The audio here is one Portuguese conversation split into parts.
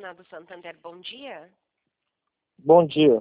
Consignado Santander, bom dia. Bom dia.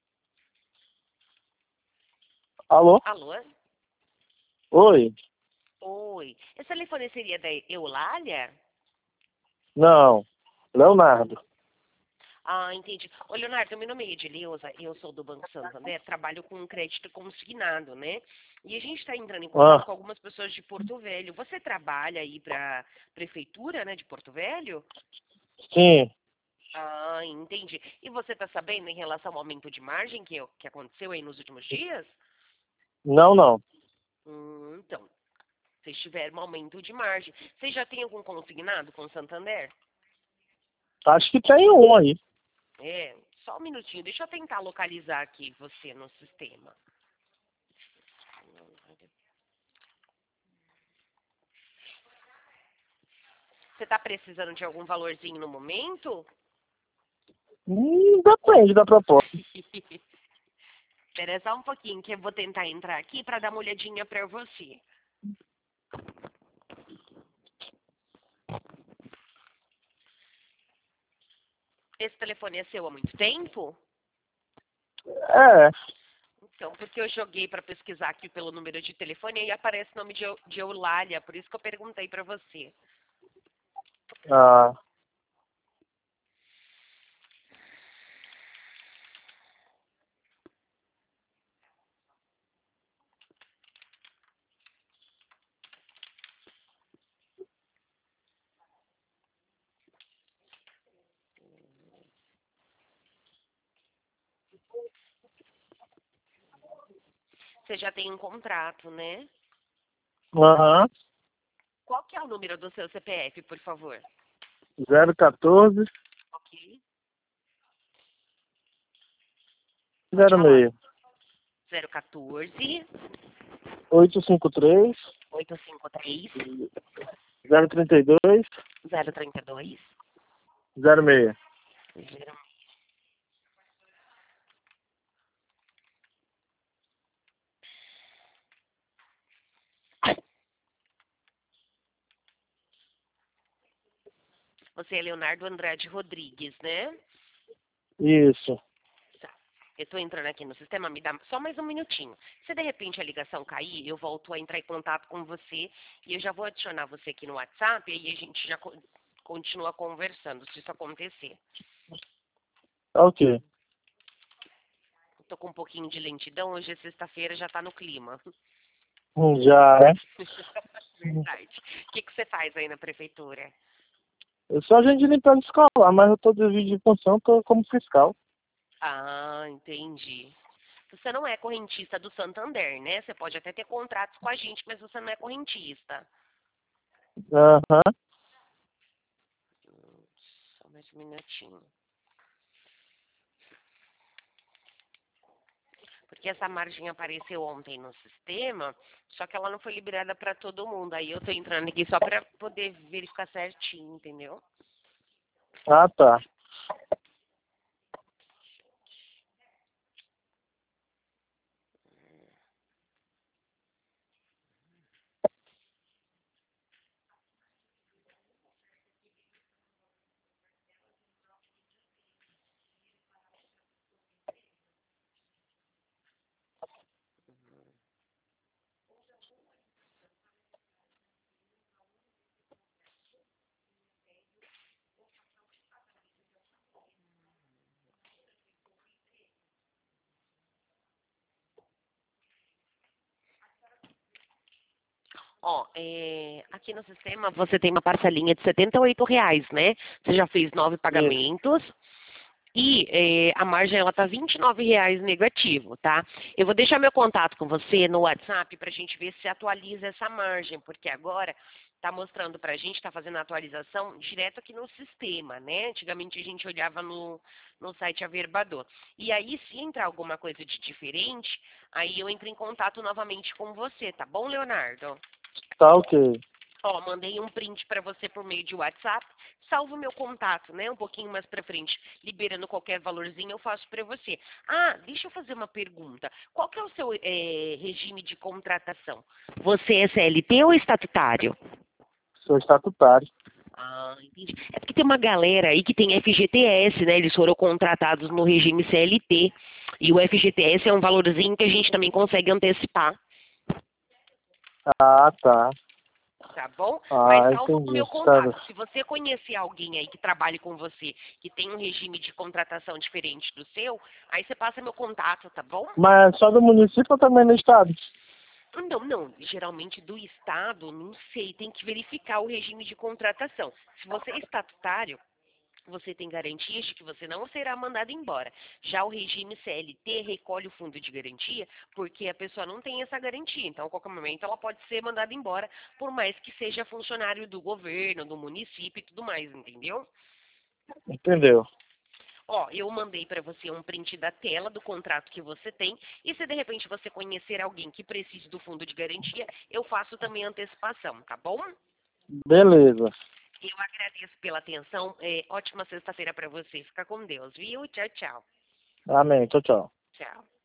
Alô? Alô? Oi? Oi. Esse telefone seria da Eulália? Não. Leonardo. Ah, entendi. Ô, Leonardo, meu nome é Edileuza, eu sou do Banco Santander, trabalho com crédito consignado, né? E a gente está entrando em contato com algumas pessoas de Porto Velho. Você trabalha aí para a prefeitura, né, de Porto Velho? Sim. Ah, entendi. E você está sabendo em relação ao aumento de margem que aconteceu aí nos últimos dias? Não. Então, vocês tiveram um aumento de margem. Vocês já têm algum consignado com o Santander? Acho que tem um aí. É, só um minutinho. Deixa eu tentar localizar aqui você no sistema. Você está precisando de algum valorzinho no momento? Depende da proposta. Espera só um pouquinho que eu vou tentar entrar aqui para dar uma olhadinha para você. Esse telefone é seu há muito tempo? É. Então, porque eu joguei para pesquisar aqui pelo número de telefone e aparece o nome de Eulália, por isso que eu perguntei para você. Ah, Você já tem um contrato, né? aham. Qual que é o número do seu CPF, por favor? 014 Ok. Pode falar. 06 014 853 853 032 032 06. 0. Você é Leonardo Andrade Rodrigues, né? Isso. Tá. Eu estou entrando aqui no sistema, me dá só mais um minutinho. Se de repente a ligação cair, eu volto a entrar em contato com você e eu já vou adicionar você aqui no WhatsApp e aí a gente já continua conversando, se isso acontecer. Ok. Estou com um pouquinho de lentidão, hoje é sexta-feira, já está no clima. Já, né? Verdade. O que você faz aí na prefeitura? Eu sou agente de limpeza escolar, mas eu tô de vídeo de função como fiscal. Ah, entendi. Você não é correntista do Santander, né? Você pode até ter contratos com a gente, mas você não é correntista. Aham. Só mais um minutinho. Porque essa margem apareceu ontem no sistema, só que ela não foi liberada para todo mundo. Aí eu tô entrando aqui só para poder verificar certinho, entendeu? Ah, tá. Ó, aqui no sistema você tem uma parcelinha de R$ 78, né? Você já fez 9 Isso. pagamentos. E a margem ela tá R$ 29 negativo, tá? Eu vou deixar meu contato com você no WhatsApp para a gente ver se atualiza essa margem, porque agora tá mostrando para a gente, está fazendo a atualização direto aqui no sistema, né? Antigamente a gente olhava no site Averbador. E aí, se entrar alguma coisa de diferente, aí eu entro em contato novamente com você, tá bom, Leonardo? Tá ok. Ó, mandei um print para você por meio de WhatsApp. Salvo meu contato, né? Um pouquinho mais para frente, liberando qualquer valorzinho, eu faço para você. Ah, deixa eu fazer uma pergunta. Qual que é o seu regime de contratação? Você é CLT ou estatutário? Sou estatutário. Ah, entendi. É porque tem uma galera aí que tem FGTS, né? Eles foram contratados no regime CLT. E o FGTS é um valorzinho que a gente também consegue antecipar. Ah, tá. Tá bom? Mas Ah, salva o entendi. meu Sabe? contato. Se você conhecer alguém aí que trabalhe com você, que tem um regime de contratação diferente do seu, aí você passa meu contato, tá bom? Mas só do município ou também no estado? Não, não. Geralmente do Estado, não sei, tem que verificar o regime de contratação. Se você é estatutário, você tem garantias de que você não será mandado embora. Já o regime CLT recolhe o fundo de garantia porque a pessoa não tem essa garantia. Então, a qualquer momento, ela pode ser mandada embora, por mais que seja funcionário do governo, do município e tudo mais, entendeu? Entendeu? Ó, eu mandei para você um print da tela do contrato que você tem e se de repente você conhecer alguém que precise do fundo de garantia, eu faço também a antecipação, tá bom? Beleza. Eu agradeço pela atenção. Ótima sexta-feira para você. Fica com Deus, viu? Tchau, tchau. Amém. Tchau, tchau. Tchau.